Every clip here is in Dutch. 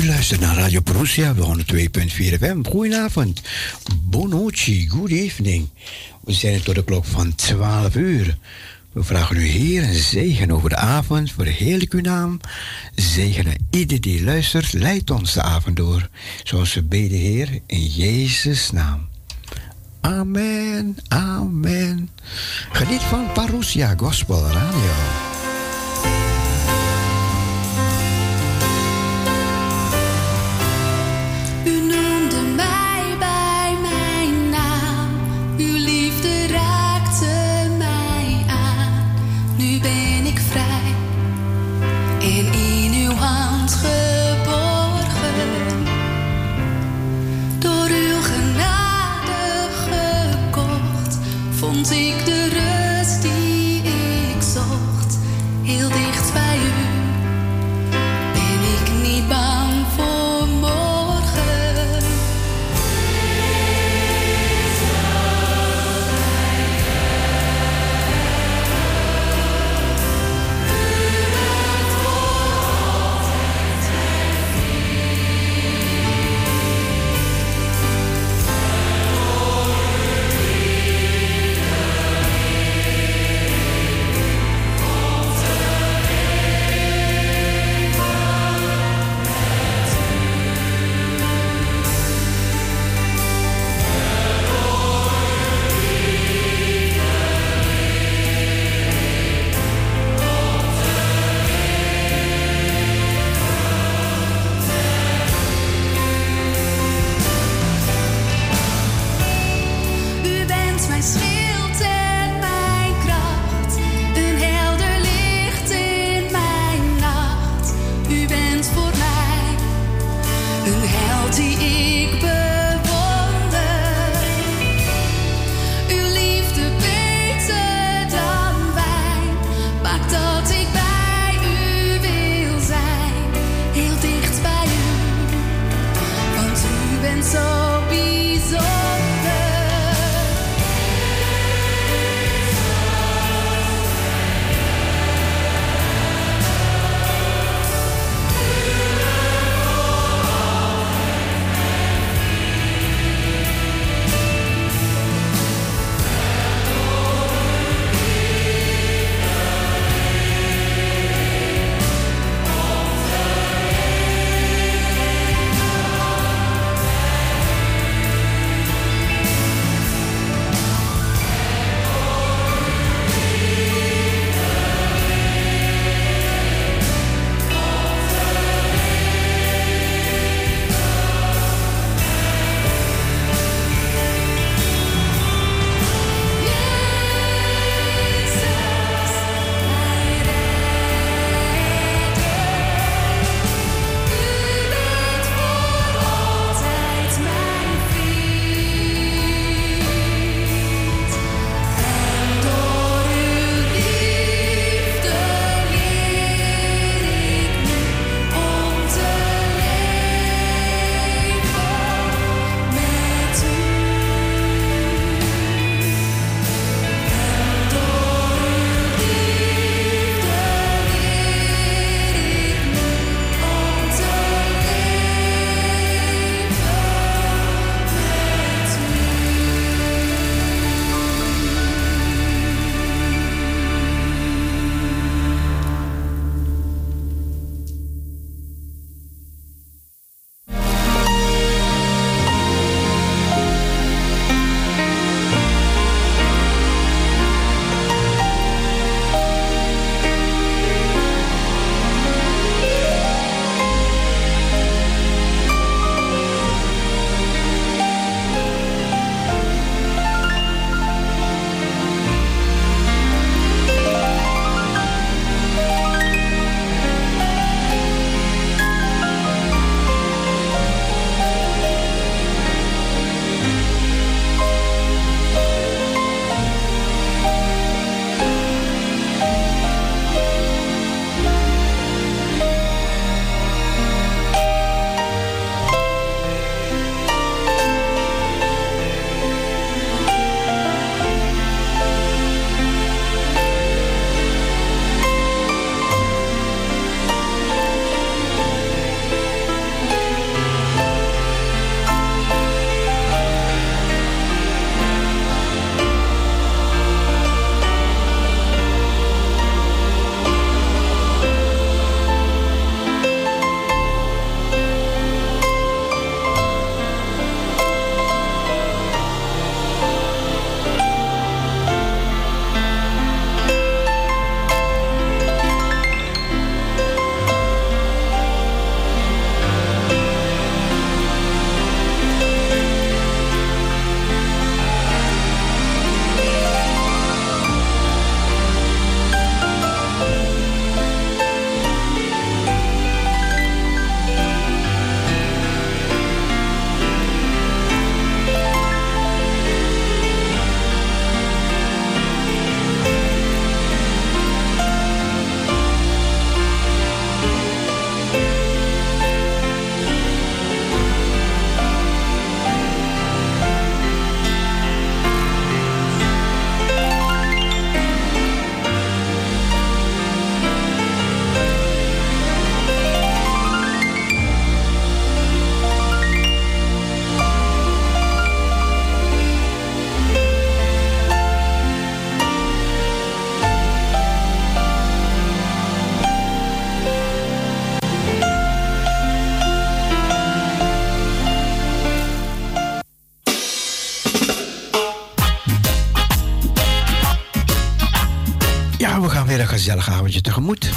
luistert naar Radio Prussia, 102.4 FM. Goedenavond. Bonochi, good evening. We zijn tot de klok van 12 uur. We vragen u, Heer, een zegen over de avond. Verheerlijk uw naam. Zegenen ieder die luistert. Leid ons de avond door. Zoals we bidden, Heer, in Jezus' naam. Amen, amen. Geniet van Parousia Gospel Radio. Vond ik de rust die ik zocht, heel dicht bij u. Ben ik niet bang voor morgen. gezellig avondje tegemoet.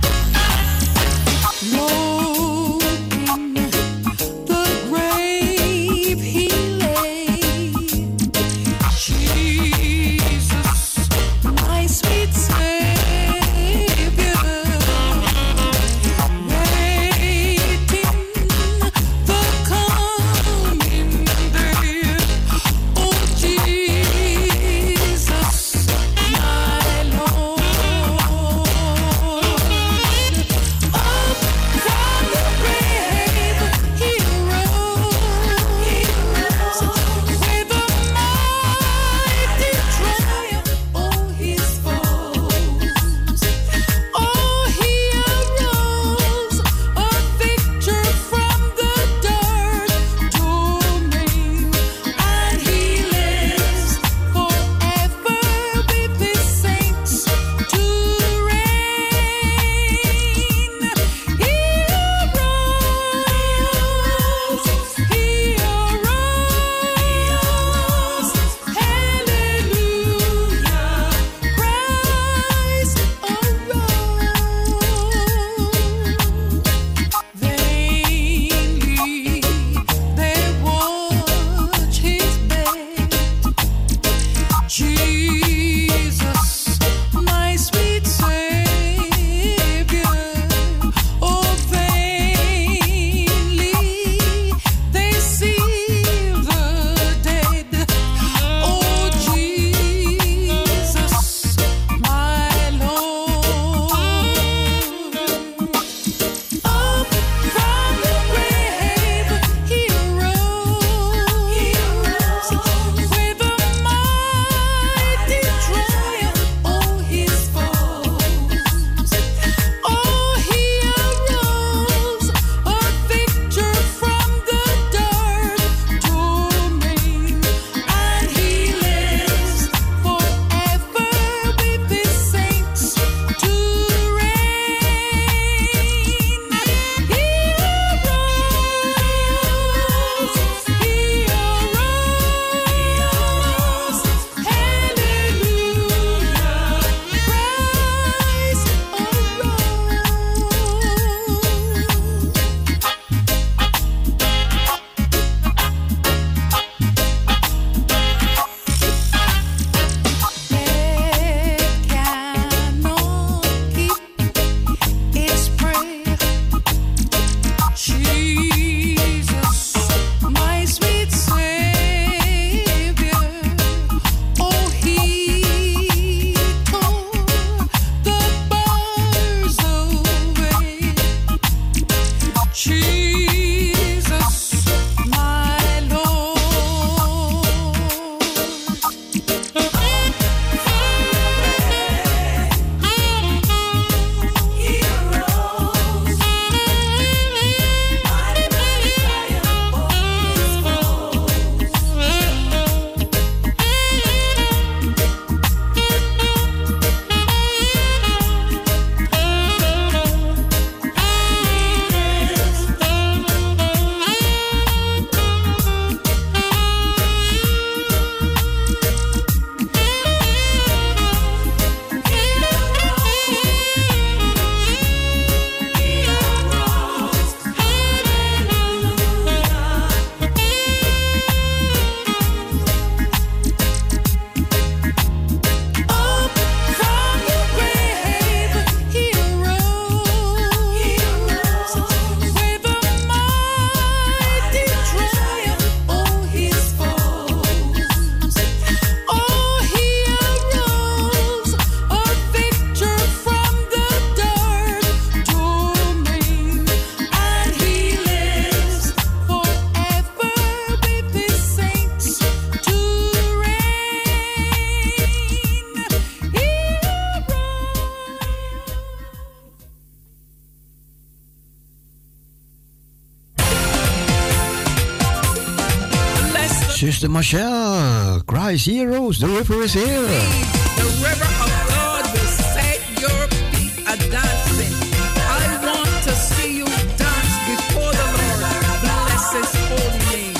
Sister Michelle, Christ Heroes, the river is here. The river of God will set your feet a dancing. I want to see you dance before the Lord. Bless His holy name.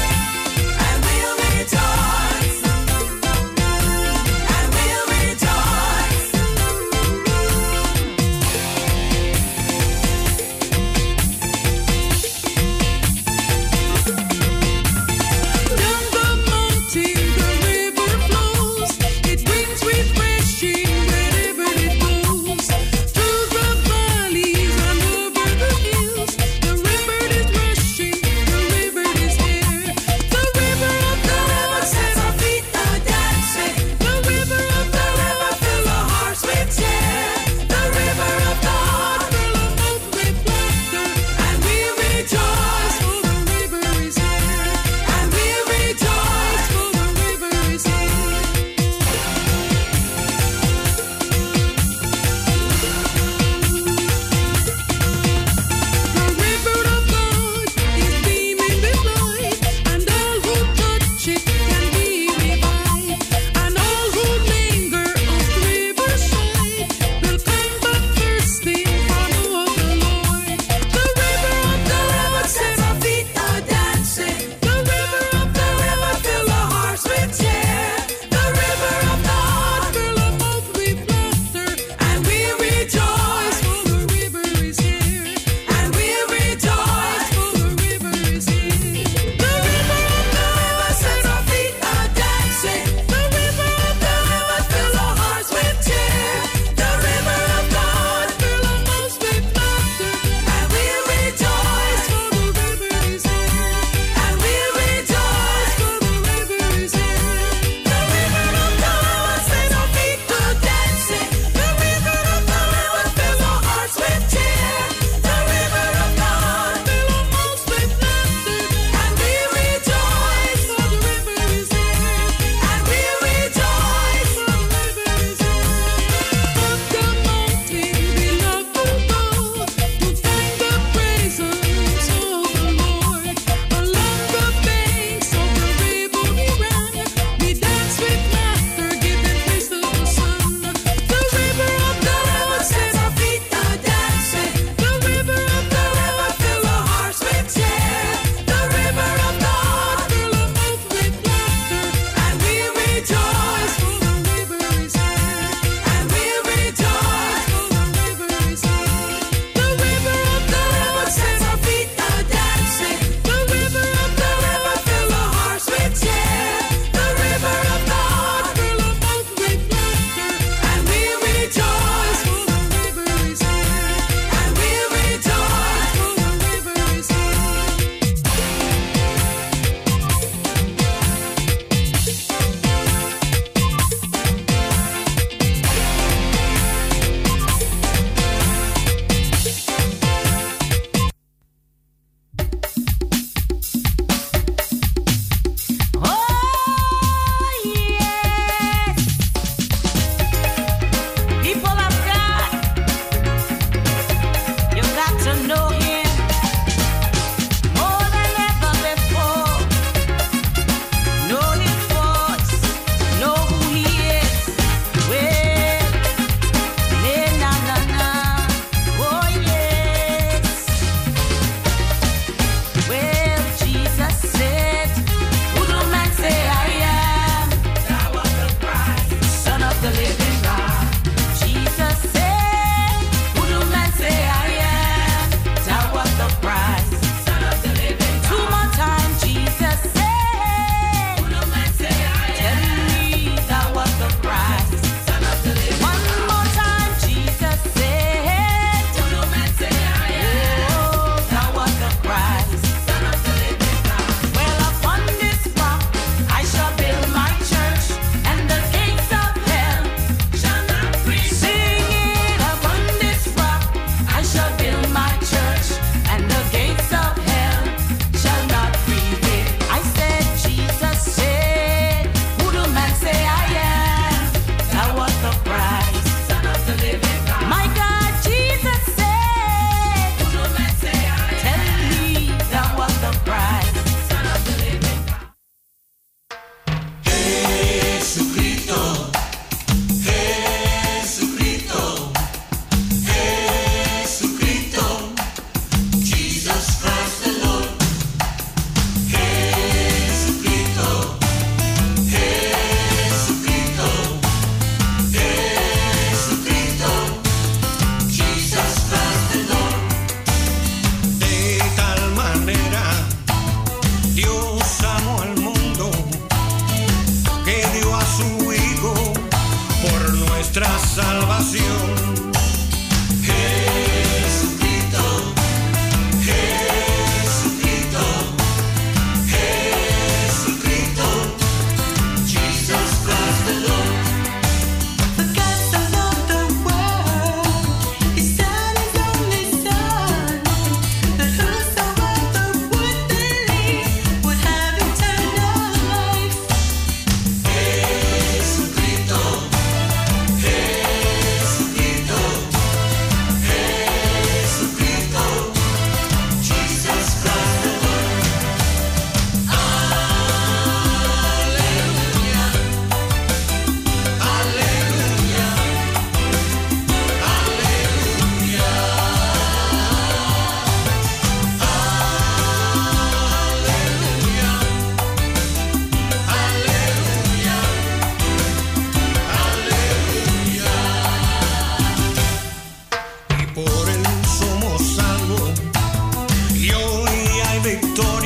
And we'll rejoice. And we'll rejoice.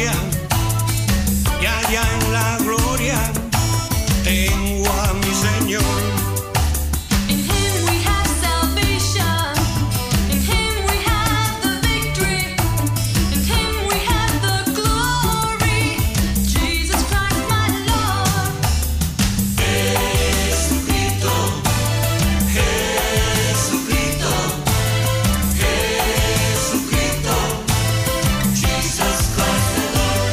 gloria, ya en la gloria, tengo a mi Señor. In Him we have salvation. In Him we have the victory. In Him we have the glory. Jesus Christ, my Lord. Jesucristo, Jesucristo, Jesucristo, Jesus Christ the Lord.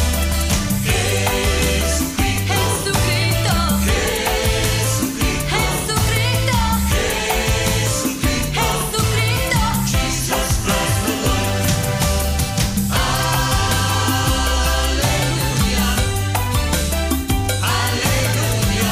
Jesucristo, Jesucristo. Jesucristo, Jesucristo. Jesucristo, Jesucristo. Jesus Christ the Lord. Aleluya, aleluya,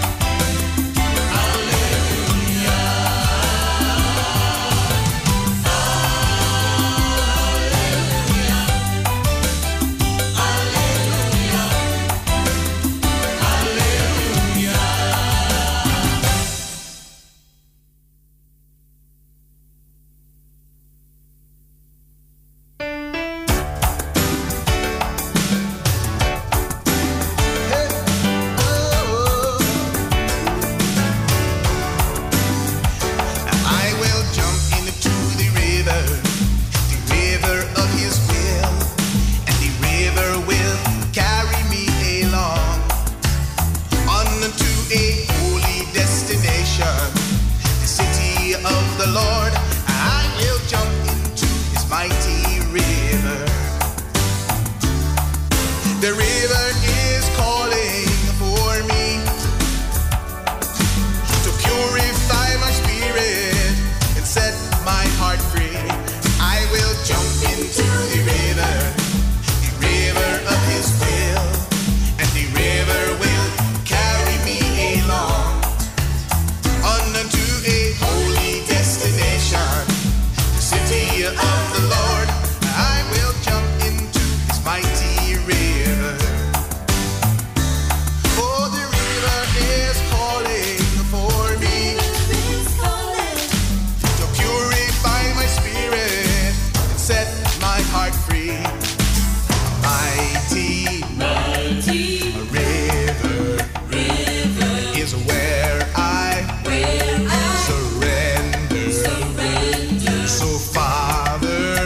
I will jump into the river of His will, and the river will carry me along unto a holy destination, the city of the Lord. I will jump into His mighty river. The river is calling for me to purify my spirit and set my heart free. I will jump into the river of His will, and the river will carry me along unto a holy destination, the city of the Lord. I will jump into His mighty river. Oh, the river is calling for me to purify my spirit and set my heart free. Mighty river is where I surrender. So Father,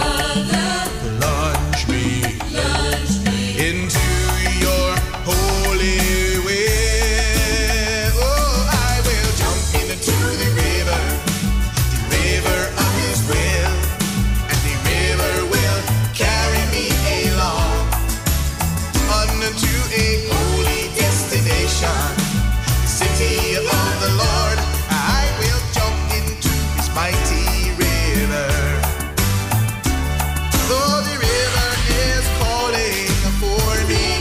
plunge me into your holy way. Oh, I will jump into the river of His will, and the river will carry me along unto a holy destination, the city of the Lord. I will jump into His mighty river. Oh, the river is calling for me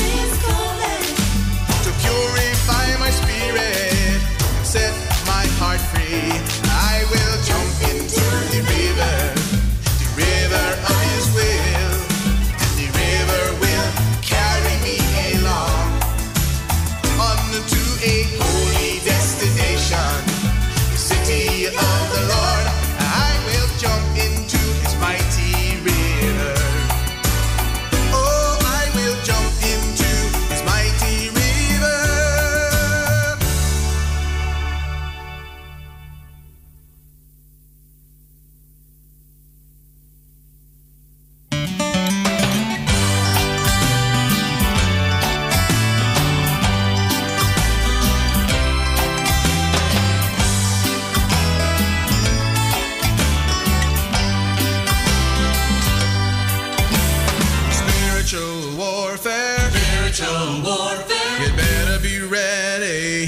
to purify my spirit and set my heart free. I will jump into the river of His will, and the river will carry me along unto a holy destination, the city of the Lord. I will jump into His mighty river. Oh, I will jump into His mighty river. Spiritual warfare. You better be ready.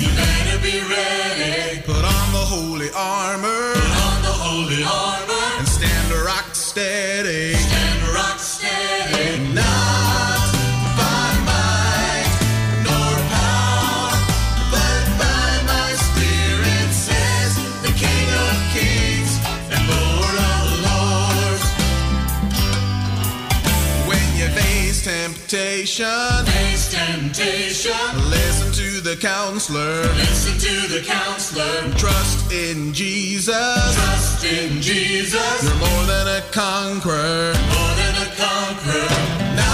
Put on the holy armor. And stand rock steady. Not by might nor power, but by my spirit, says the King of Kings and Lord of Lords. When you face temptation, listen to the counselor. Trust in Jesus. You're more than a conqueror. Now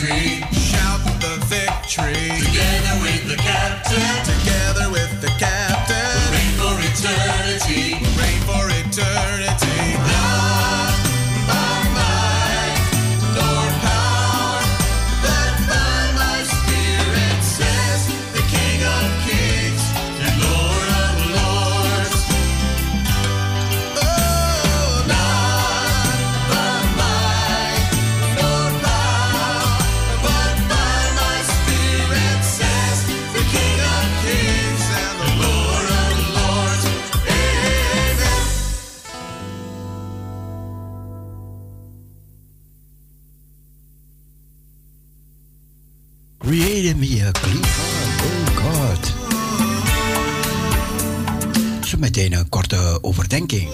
victory. Shout the victory. Together with the captain. Together with the captain. We'll reign for eternity. We'll reign for eternity. Not by might nor power, but by my spirit, says the King of Kings and Lord of Lords. Oh, not by might nor power, but by my spirit, says the King of Kings and the Lord of Lords. Amen. Create me a clean heart, oh God. Zo meteen een korte overdenking.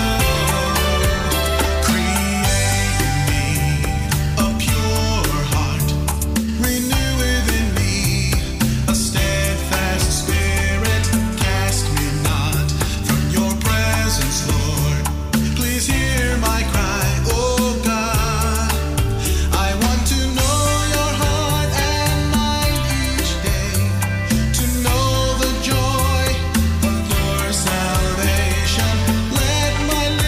Create in me a pure heart. Renew within me a steadfast spirit. Cast me not from your presence, Lord. Please hear my cry, oh God. I want to know your heart and mind each day. To know the joy of your salvation. Let my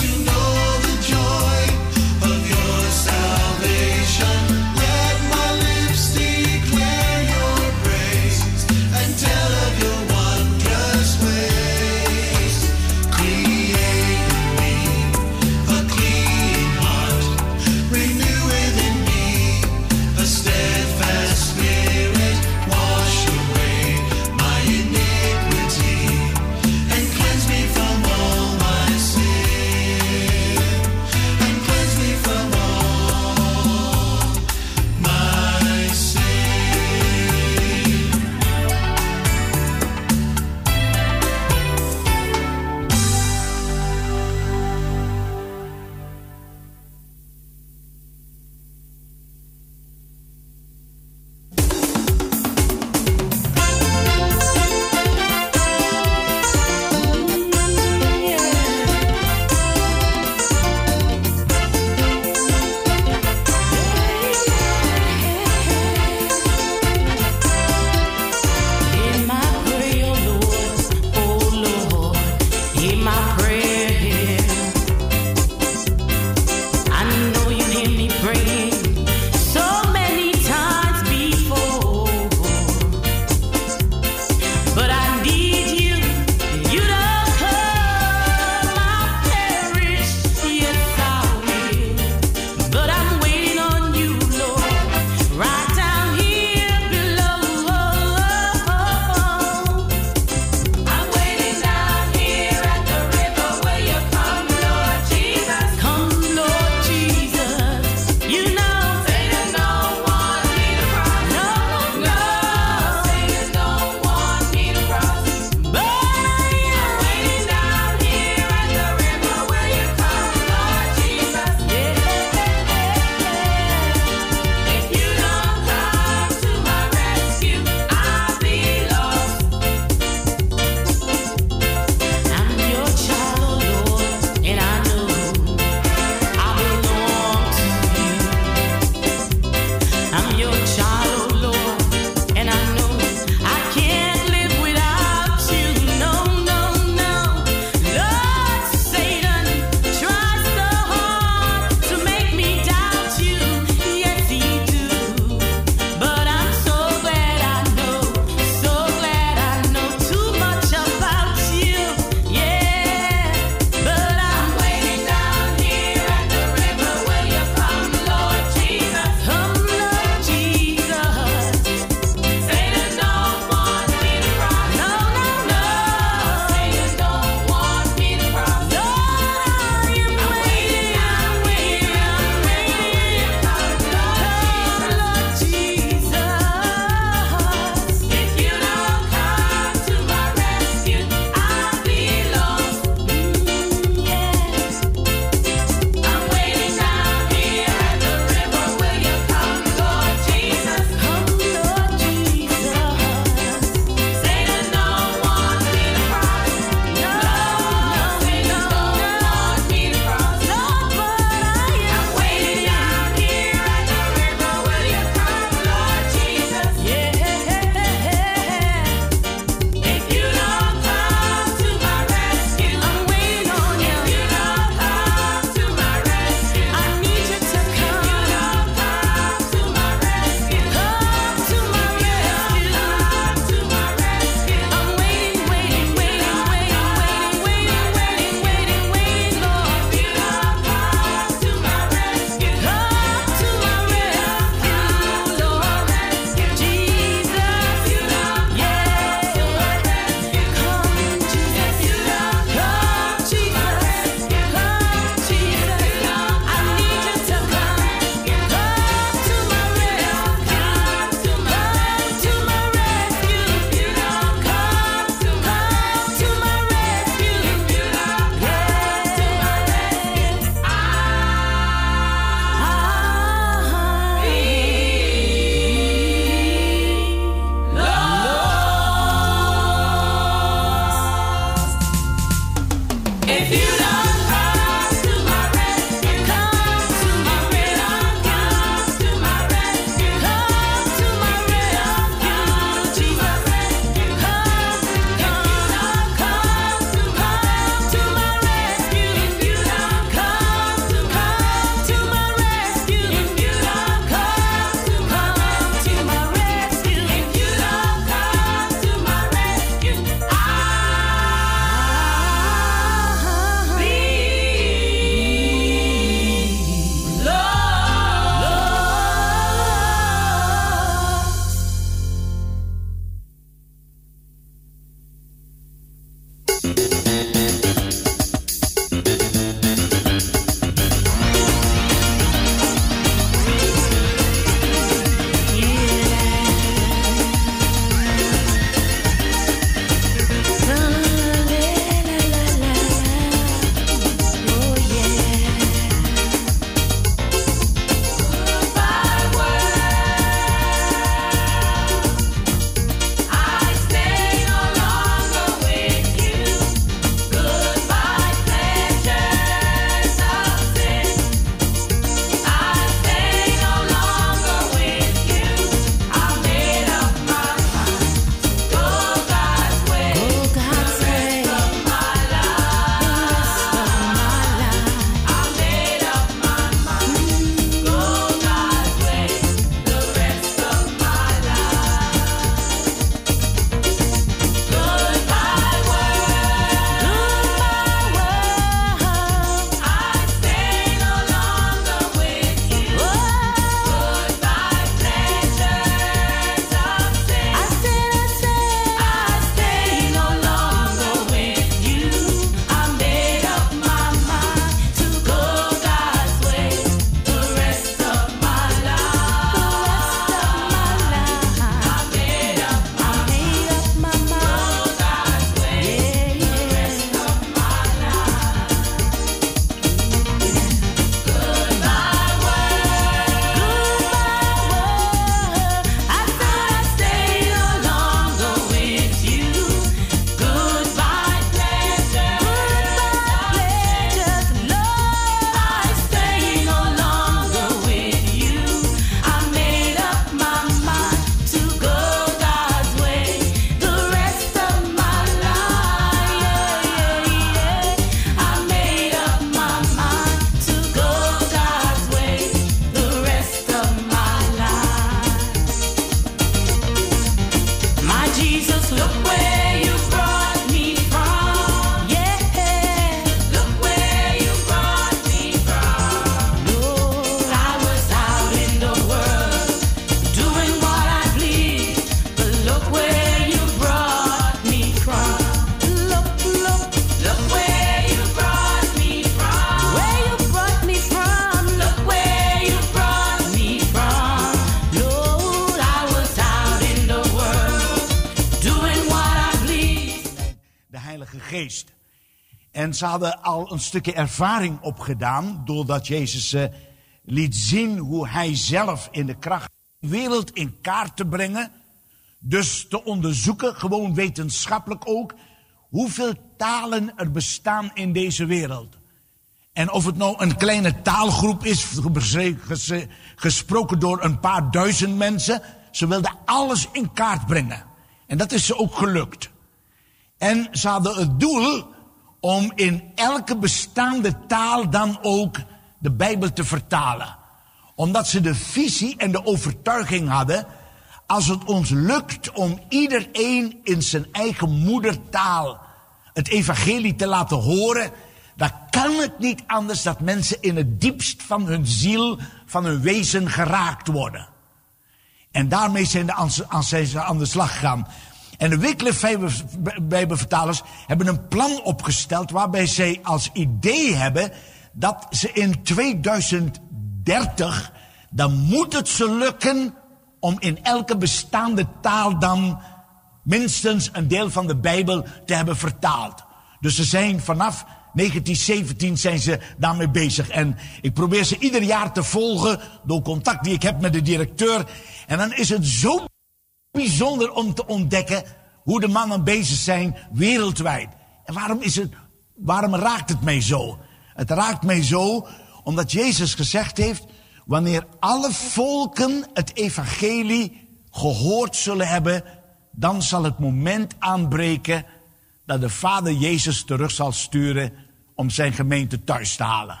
Geest. En ze hadden al een stukje ervaring opgedaan, doordat Jezus ze liet zien hoe hij zelf in de kracht de wereld in kaart te brengen. Dus te onderzoeken, gewoon wetenschappelijk ook, hoeveel talen er bestaan in deze wereld. En of het nou een kleine taalgroep is, gesproken door een paar duizend mensen. Ze wilden alles in kaart brengen. En dat is ze ook gelukt. En ze hadden het doel om in elke bestaande taal dan ook de Bijbel te vertalen. Omdat ze de visie en de overtuiging hadden, als het ons lukt om iedereen in zijn eigen moedertaal het evangelie te laten horen, dan kan het niet anders dat mensen in het diepst van hun ziel, van hun wezen geraakt worden. En daarmee zijn ze aan de slag gegaan. En de Wycliffe Bijbelvertalers hebben een plan opgesteld waarbij zij als idee hebben dat ze in 2030, dan moet het ze lukken om in elke bestaande taal dan minstens een deel van de Bijbel te hebben vertaald. Dus ze zijn vanaf 1917 zijn ze daarmee bezig. En ik probeer ze ieder jaar te volgen door contact die ik heb met de directeur. En dan is het zo bijzonder om te ontdekken hoe de mannen bezig zijn wereldwijd. En waarom raakt het mij zo? Het raakt mij zo omdat Jezus gezegd heeft, wanneer alle volken het evangelie gehoord zullen hebben, dan zal het moment aanbreken dat de Vader Jezus terug zal sturen om zijn gemeente thuis te halen.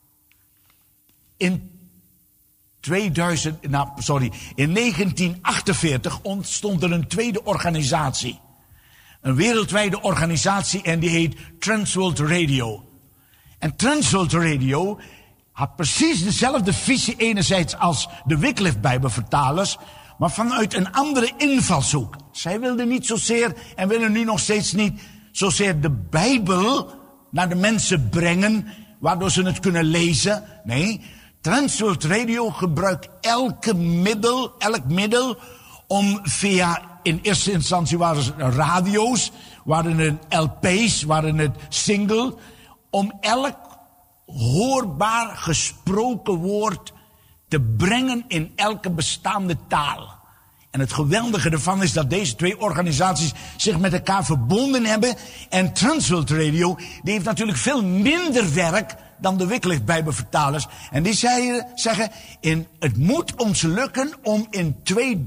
In 1948 ontstond er een tweede organisatie. Een wereldwijde organisatie en die heet Transworld Radio. En Transworld Radio had precies dezelfde visie enerzijds als de Wycliffe Bijbelvertalers, maar vanuit een andere invalshoek. Zij wilden niet zozeer en willen nu nog steeds niet zozeer de Bijbel naar de mensen brengen, waardoor ze het kunnen lezen. Nee, Transworld Radio gebruikt elk middel om via, in eerste instantie waren het radio's, waren het LP's, waren het single, om elk hoorbaar gesproken woord te brengen in elke bestaande taal. En het geweldige ervan is dat deze twee organisaties zich met elkaar verbonden hebben. En Transworld Radio, die heeft natuurlijk veel minder werk dan de Wycliffe Bijbelvertalers. En die zeggen, het moet ons lukken om in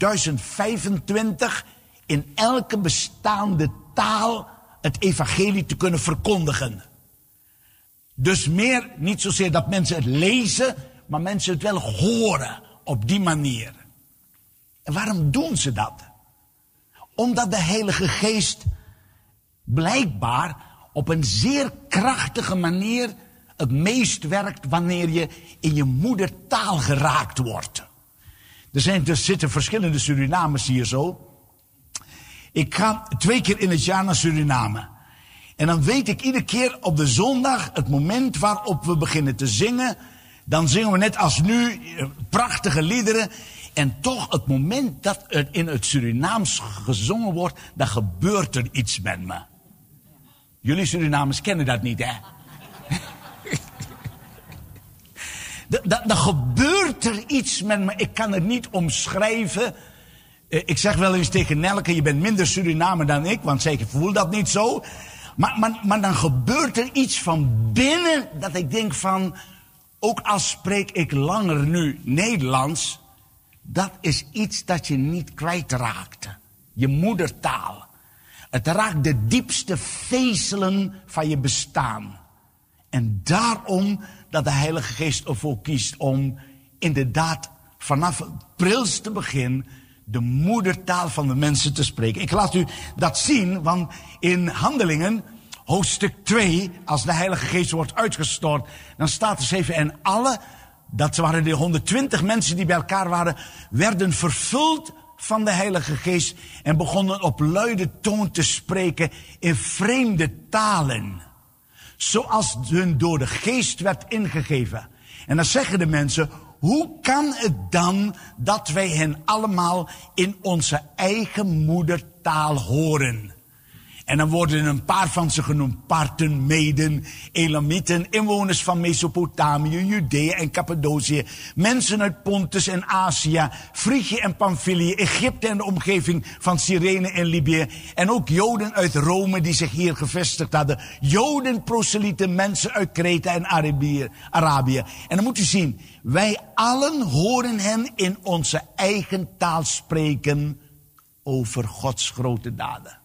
2025 in elke bestaande taal het evangelie te kunnen verkondigen. Dus meer, niet zozeer dat mensen het lezen, maar mensen het wel horen op die manier. En waarom doen ze dat? Omdat de Heilige Geest blijkbaar op een zeer krachtige manier het meest werkt wanneer je in je moedertaal geraakt wordt. Er zitten verschillende Surinamers hier zo. Ik ga 2 keer in het jaar naar Suriname. En dan weet ik iedere keer op de zondag het moment waarop we beginnen te zingen. Dan zingen we net als nu prachtige liederen. En toch het moment dat er in het Surinaams gezongen wordt, dan gebeurt er iets met me. Jullie Surinamers kennen dat niet, hè? Dan gebeurt er iets met me. Ik kan het niet omschrijven. Ik zeg wel eens tegen Nelke, je bent minder Surinamer dan ik, want zij voelt dat niet zo. Maar dan gebeurt er iets van binnen dat ik denk van, ook al spreek ik langer nu Nederlands, dat is iets dat je niet kwijtraakt. Je moedertaal. Het raakt de diepste vezelen van je bestaan. En daarom dat de Heilige Geest ervoor kiest om inderdaad vanaf het prilste begin de moedertaal van de mensen te spreken. Ik laat u dat zien, want in Handelingen, hoofdstuk 2, als de Heilige Geest wordt uitgestort, dan staat er 7 en alle, dat waren de 120 mensen die bij elkaar waren, werden vervuld van de Heilige Geest en begonnen op luide toon te spreken in vreemde talen. Zoals hun door de Geest werd ingegeven. En dan zeggen de mensen, hoe kan het dan dat wij hen allemaal in onze eigen moedertaal horen? En dan worden een paar van ze genoemd. Parten, Meden, Elamieten, inwoners van Mesopotamië, Judea en Cappadocië. Mensen uit Pontus en Azië, Frigië en Pamphylië, Egypte en de omgeving van Cyrene en Libië. En ook Joden uit Rome die zich hier gevestigd hadden. Joden, proselieten, mensen uit Kreta en Arabië. En dan moet u zien, wij allen horen hen in onze eigen taal spreken over Gods grote daden.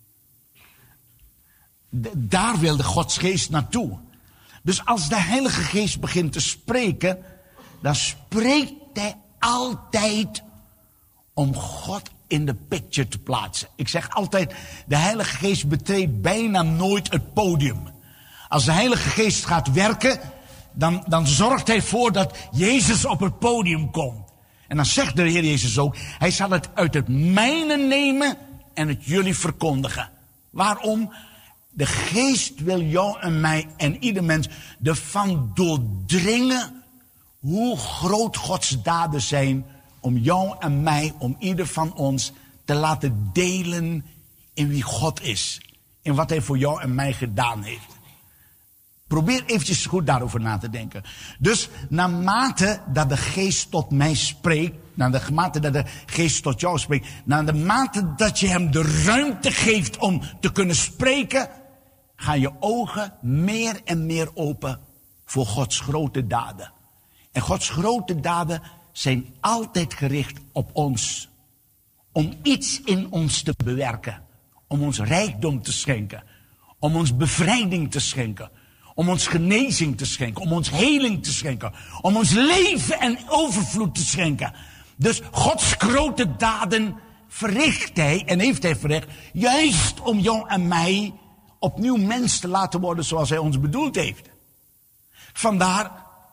Daar wilde Gods geest naartoe. Dus als de Heilige Geest begint te spreken, dan spreekt hij altijd om God in de picture te plaatsen. Ik zeg altijd, de Heilige Geest betreedt bijna nooit het podium. Als de Heilige Geest gaat werken, dan zorgt hij voor dat Jezus op het podium komt. En dan zegt de Heer Jezus ook, hij zal het uit het mijne nemen en het jullie verkondigen. Waarom? De Geest wil jou en mij en ieder mens ervan doordringen hoe groot Gods daden zijn om jou en mij, om ieder van ons te laten delen in wie God is. In wat hij voor jou en mij gedaan heeft. Probeer eventjes goed daarover na te denken. Dus naarmate dat de Geest tot mij spreekt, naarmate dat de Geest tot jou spreekt, naarmate dat je hem de ruimte geeft om te kunnen spreken, gaan je ogen meer en meer open voor Gods grote daden. En Gods grote daden zijn altijd gericht op ons. Om iets in ons te bewerken. Om ons rijkdom te schenken. Om ons bevrijding te schenken. Om ons genezing te schenken. Om ons heling te schenken. Om ons leven en overvloed te schenken. Dus Gods grote daden verricht hij en heeft hij verricht. Juist om jou en mij opnieuw mens te laten worden zoals hij ons bedoeld heeft. Vandaar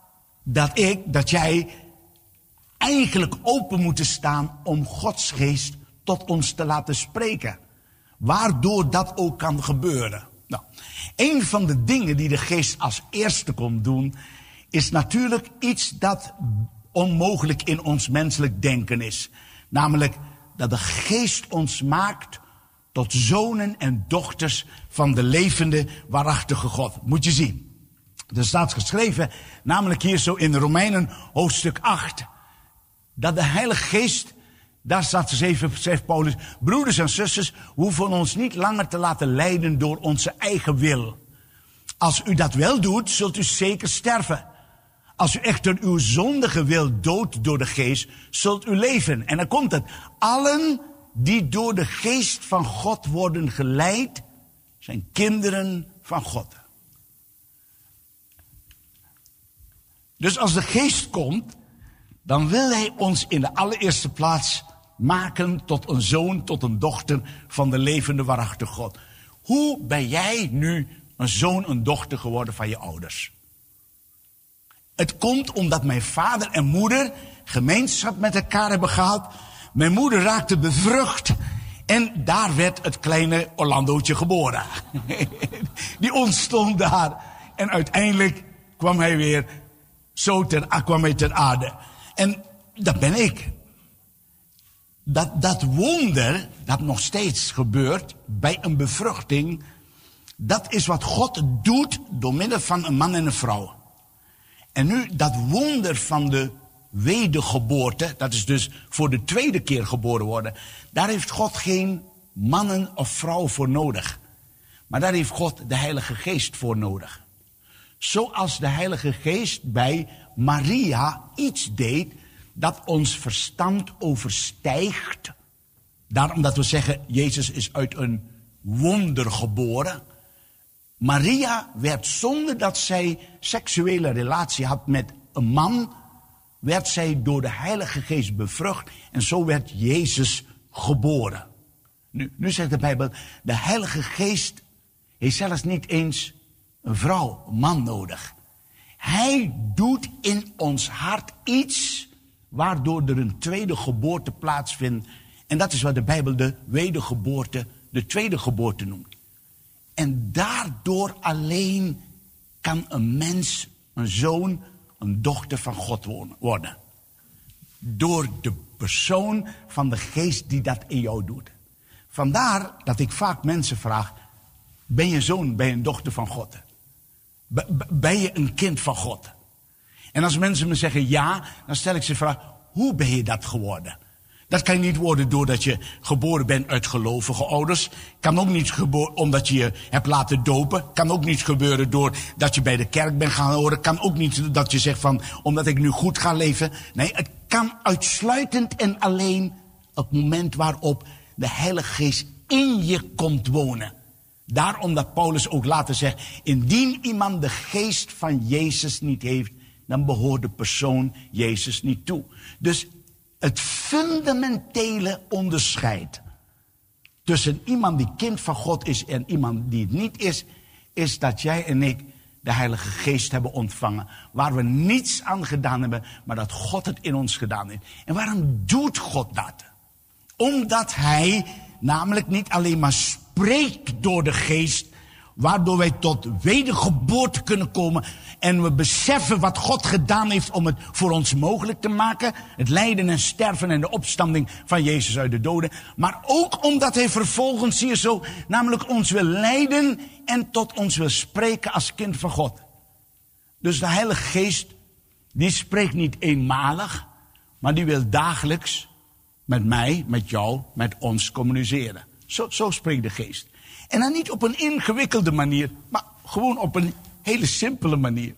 dat jij eigenlijk open moet staan om Gods geest tot ons te laten spreken. Waardoor dat ook kan gebeuren. Nou, een van de dingen die de geest als eerste komt doen, is natuurlijk iets dat onmogelijk in ons menselijk denken is. Namelijk dat de geest ons maakt tot zonen en dochters van de levende, waarachtige God. Moet je zien. Er staat geschreven, namelijk hier zo in Romeinen hoofdstuk 8, dat de Heilige Geest, daar staat geschreven, zegt Paulus, broeders en zusters, hoeven ons niet langer te laten leiden door onze eigen wil. Als u dat wel doet, zult u zeker sterven. Als u echter uw zondige wil doodt door de geest, zult u leven. En dan komt het. Allen die door de geest van God worden geleid, zijn kinderen van God. Dus als de geest komt, dan wil hij ons in de allereerste plaats maken tot een zoon, tot een dochter van de levende, waarachtige God. Hoe ben jij nu een zoon, een dochter geworden van je ouders? Het komt omdat mijn vader en moeder gemeenschap met elkaar hebben gehad. Mijn moeder raakte bevrucht en daar werd het kleine Orlandootje geboren. Die ontstond daar. En uiteindelijk kwam hij weer kwam hij ter aarde. En dat ben ik. Dat wonder dat nog steeds gebeurt bij een bevruchting, dat is wat God doet door middel van een man en een vrouw. En nu dat wonder van de wedergeboorte, dat is dus voor de tweede keer geboren worden, daar heeft God geen mannen of vrouwen voor nodig. Maar daar heeft God de Heilige Geest voor nodig. Zoals de Heilige Geest bij Maria iets deed dat ons verstand overstijgt. Daarom dat we zeggen, Jezus is uit een wonder geboren. Maria werd zonder dat zij seksuele relatie had met een man, werd zij door de Heilige Geest bevrucht en zo werd Jezus geboren. Nu zegt de Bijbel, de Heilige Geest heeft zelfs niet eens een vrouw, een man nodig. Hij doet in ons hart iets waardoor er een tweede geboorte plaatsvindt. En dat is wat de Bijbel de wedergeboorte, de tweede geboorte noemt. En daardoor alleen kan een mens, een zoon, een dochter van God worden. Door de persoon van de Geest die dat in jou doet. Vandaar dat ik vaak mensen vraag, Ben je zoon, ben je een dochter van God? Ben je een kind van God? En als mensen me zeggen ja, dan stel ik ze de vraag, hoe ben je dat geworden? Dat kan niet worden doordat je geboren bent uit gelovige ouders. Kan ook niet gebeuren omdat je je hebt laten dopen. Kan ook niet gebeuren doordat je bij de kerk bent gaan horen. Kan ook niet dat je zegt van, omdat ik nu goed ga leven. Nee, het kan uitsluitend en alleen het moment waarop de Heilige Geest in je komt wonen. Daarom dat Paulus ook later zegt, indien iemand de geest van Jezus niet heeft, dan behoort de persoon Jezus niet toe. Dus het fundamentele onderscheid tussen iemand die kind van God is en iemand die het niet is, is dat jij en ik de Heilige Geest hebben ontvangen. Waar we niets aan gedaan hebben, maar dat God het in ons gedaan heeft. En waarom doet God dat? Omdat Hij namelijk niet alleen maar spreekt door de Geest, waardoor wij tot wedergeboorte kunnen komen en we beseffen wat God gedaan heeft om het voor ons mogelijk te maken. Het lijden en sterven en de opstanding van Jezus uit de doden. Maar ook omdat Hij vervolgens hier zo namelijk ons wil leiden en tot ons wil spreken als kind van God. Dus de Heilige Geest, die spreekt niet eenmalig, maar die wil dagelijks met mij, met jou, met ons communiceren. Zo spreekt de Geest. En dan niet op een ingewikkelde manier, maar gewoon op een hele simpele manier.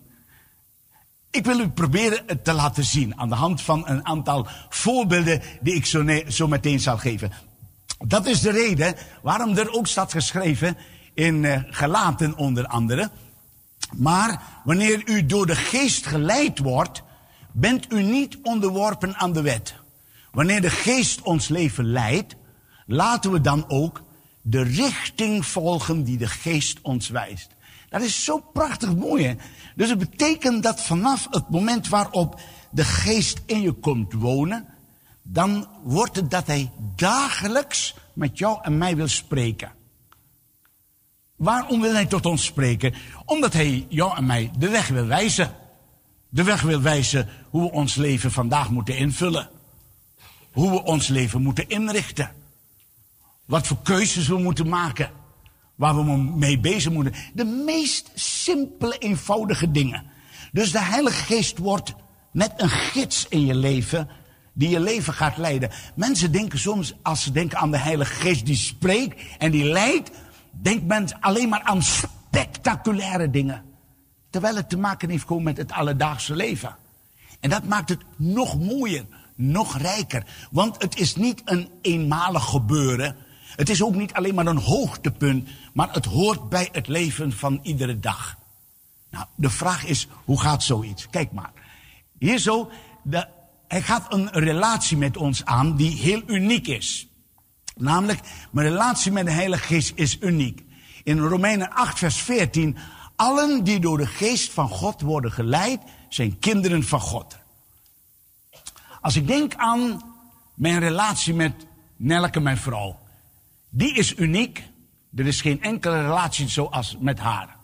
Ik wil u proberen te laten zien aan de hand van een aantal voorbeelden die ik zo meteen zal geven. Dat is de reden waarom er ook staat geschreven in Galaten onder andere. Maar wanneer u door de Geest geleid wordt, bent u niet onderworpen aan de wet. Wanneer de Geest ons leven leidt, laten we dan ook de richting volgen die de Geest ons wijst. Dat is zo prachtig mooi, hè? Dus het betekent dat vanaf het moment waarop de Geest in je komt wonen, dan wordt het dat Hij dagelijks met jou en mij wil spreken. Waarom wil Hij tot ons spreken? Omdat Hij jou en mij de weg wil wijzen. De weg wil wijzen hoe we ons leven vandaag moeten invullen. Hoe we ons leven moeten inrichten. Wat voor keuzes we moeten maken. Waar we mee bezig moeten. De meest simpele, eenvoudige dingen. Dus de Heilige Geest wordt net een gids in je leven. Die je leven gaat leiden. Mensen denken soms, als ze denken aan de Heilige Geest die spreekt en die leidt, denkt men alleen maar aan spectaculaire dingen. Terwijl het te maken heeft gewoon met het alledaagse leven. En dat maakt het nog mooier, nog rijker. Want het is niet een eenmalig gebeuren. Het is ook niet alleen maar een hoogtepunt, maar het hoort bij het leven van iedere dag. Nou, de vraag is, hoe gaat zoiets? Kijk maar. Hier zo, hij gaat een relatie met ons aan die heel uniek is. Namelijk, mijn relatie met de Heilige Geest is uniek. In Romeinen 8 vers 14, allen die door de Geest van God worden geleid, zijn kinderen van God. Als ik denk aan mijn relatie met Nelke, mijn vrouw. Die is uniek. Er is geen enkele relatie zoals met haar.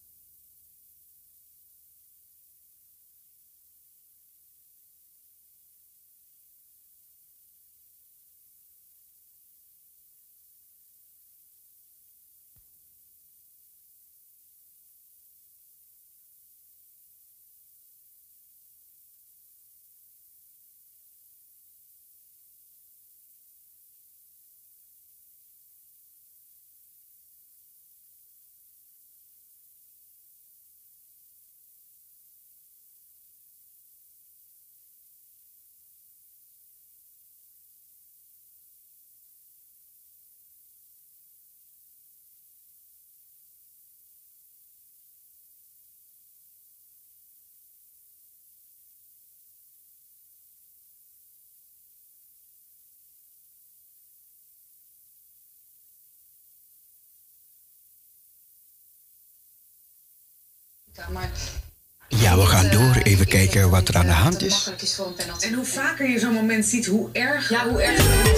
Maar Ja, we gaan door. Even kijken wat er aan de hand is. En hoe vaker je zo'n moment ziet, hoe erger.